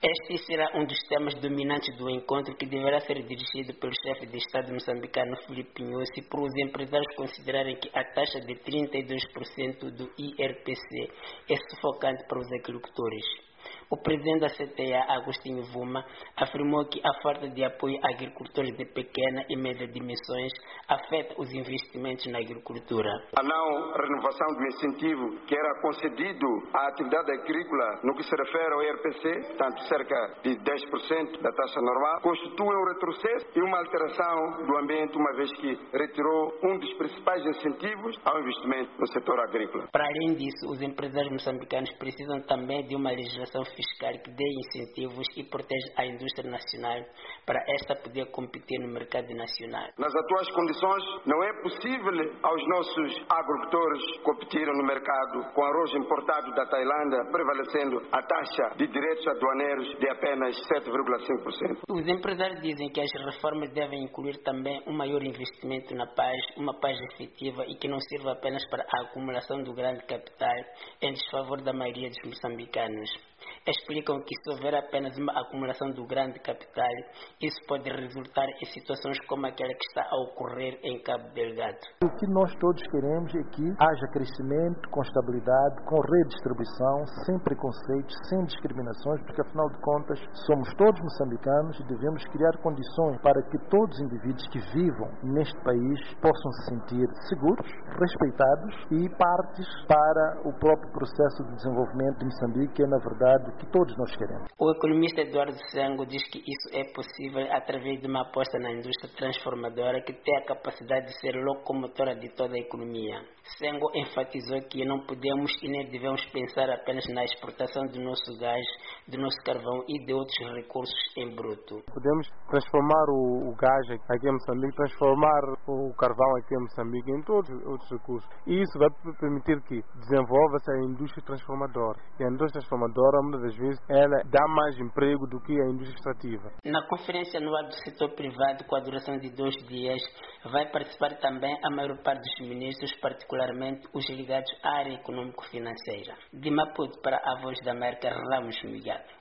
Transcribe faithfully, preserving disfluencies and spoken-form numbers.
Este será um dos temas dominantes do encontro, que deverá ser dirigido pelo chefe de Estado moçambicano Filipe Nyusi, por os empresários considerarem que a taxa de trinta e dois por cento do I R P C é sufocante para os agricultores. O presidente da C T A, Agostinho Vuma, afirmou que a falta de apoio a agricultores de pequena e média dimensões afeta os investimentos na agricultura. A não renovação do incentivo que era concedido à atividade agrícola no que se refere ao I R P C, tanto cerca de dez por cento da taxa normal, constitui um retrocesso e uma alteração do ambiente, uma vez que retirou um dos principais incentivos ao investimento no setor agrícola. Para além disso, os empresários moçambicanos precisam também de uma legislação fiscal que dê incentivos e proteja a indústria nacional para esta poder competir no mercado nacional. Nas atuais condições, não é possível aos nossos agricultores competirem no mercado com arroz importado da Tailândia, prevalecendo a taxa de direitos aduaneiros de apenas sete vírgula cinco por cento. Os empresários dizem que as reformas devem incluir também um maior investimento na paz, uma paz efetiva e que não sirva apenas para a acumulação do grande capital em desfavor da maioria dos moçambicanos. Explicam que se houver apenas uma acumulação do grande capital, isso pode resultar em situações como aquela que está a ocorrer em Cabo Delgado. O que nós todos queremos é que haja crescimento com estabilidade, com redistribuição, sem preconceitos, sem discriminações, porque afinal de contas somos todos moçambicanos e devemos criar condições para que todos os indivíduos que vivam neste país possam se sentir seguros, respeitados e partes para o próprio processo de desenvolvimento de Moçambique, que é na verdade que todos nós queremos. O economista Eduardo Sengo diz que isso é possível através de uma aposta na indústria transformadora que tem a capacidade de ser locomotora de toda a economia. Sengo enfatizou que não podemos e nem devemos pensar apenas na exportação do nosso gás, do nosso carvão e de outros recursos em bruto. Podemos transformar o, o gás aqui em Moçambique, transformar o carvão aqui em Moçambique em todos os outros recursos. E isso vai permitir que desenvolva-se a indústria transformadora. E a indústria transformadora, muitas das vezes, ela dá mais emprego do que a indústria extrativa. Na conferência anual do setor privado, com a duração de dois dias, vai participar também a maior parte dos ministros, particularmente os ligados à área econômico-financeira. De Maputo para a Voz da América, Ramos Miguel.